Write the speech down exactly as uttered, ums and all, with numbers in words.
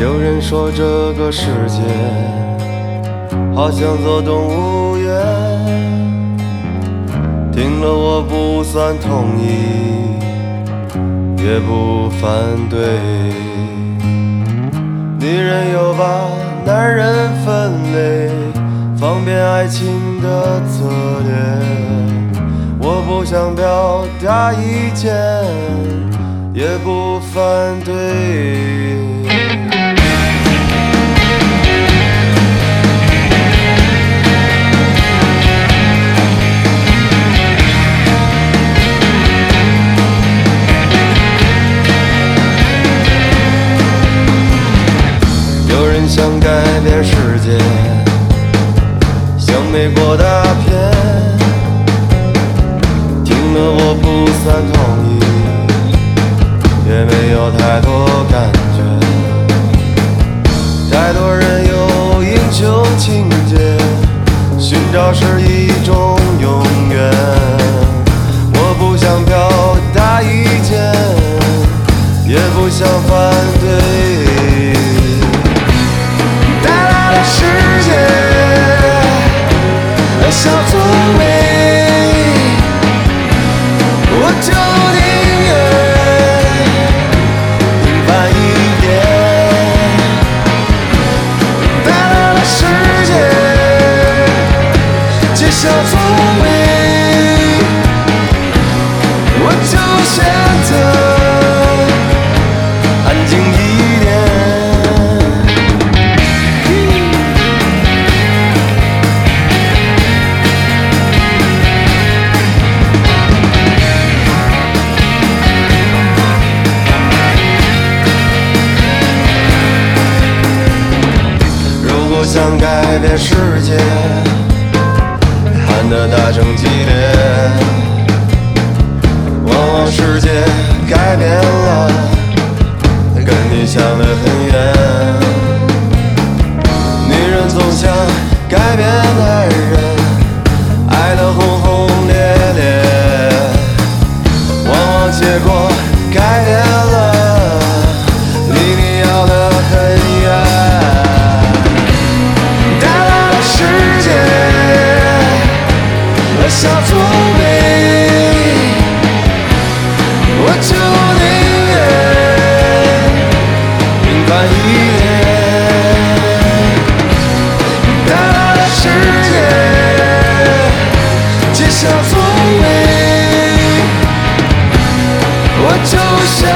有人说这个世界好像座动物园，听了我不算同意，也不反对。女人有把男人分类，方便爱情的策略。我不想表达意见，也不反对。有人想改变世界，像美国大片，听了我不算同意，也没有太多感觉。太多人有英雄情节，寻找是一种永远。我不想表达意见，也不想反对。大大的世界小作为，我就宁愿平凡一点。大大的世界皆小作为，我就选择安静一点。想改变世界，看得大声激烈，往往世界改变了，跟你想得很远。女人总想改变男人，爱得轰轰烈烈，往往结果改变了，离你要得很远。小作为，我就宁愿平凡一点。大大的世界皆小作为，我就想